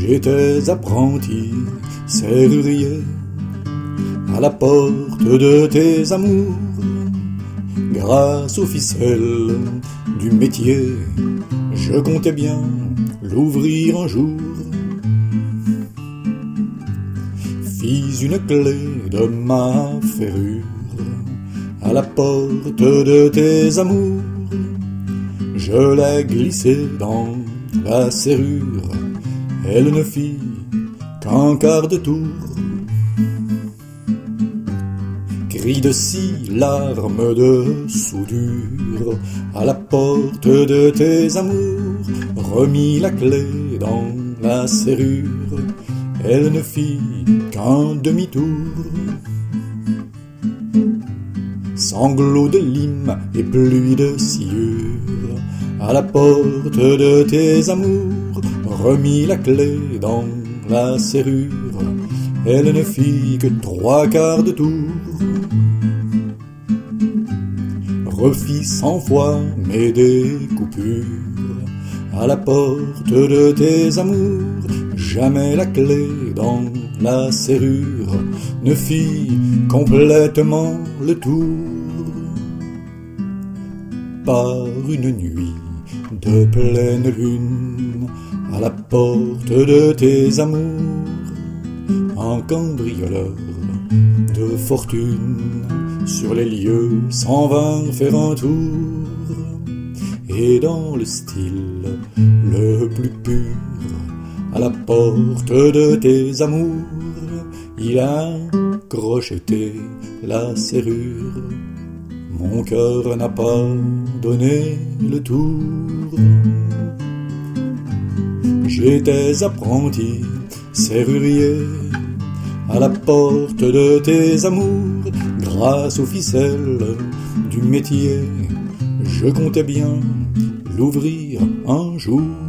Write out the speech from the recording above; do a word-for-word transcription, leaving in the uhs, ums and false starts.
J'étais apprenti serrurier à la porte de tes amours. Grâce aux ficelles du métier, je comptais bien l'ouvrir un jour. Fis une clé de ma ferrure à la porte de tes amours. Je l'ai glissée dans la serrure, elle ne fit qu'un quart de tour. Cris de scie, larmes de soudure à la porte de tes amours. Remis la clé dans la serrure, elle ne fit qu'un demi-tour. Sanglots de lime et pluie de sciure à la porte de tes amours. Remis la clé dans la serrure, elle ne fit que trois quarts de tour. Refis cent fois mes découpures à la porte de tes amours. Jamais la clé dans la serrure ne fit complètement le tour. Par une nuit de pleine lune à la porte de tes amours, un cambrioleur de fortune sur les lieux s'en vint faire un tour. Et dans le style le plus pur à la porte de tes amours, il a crocheté la serrure. Mon cœur n'a pas donné le tour. J'étais apprenti serrurier à la porte de tes amours. Grâce aux ficelles du métier, je comptais bien l'ouvrir un jour.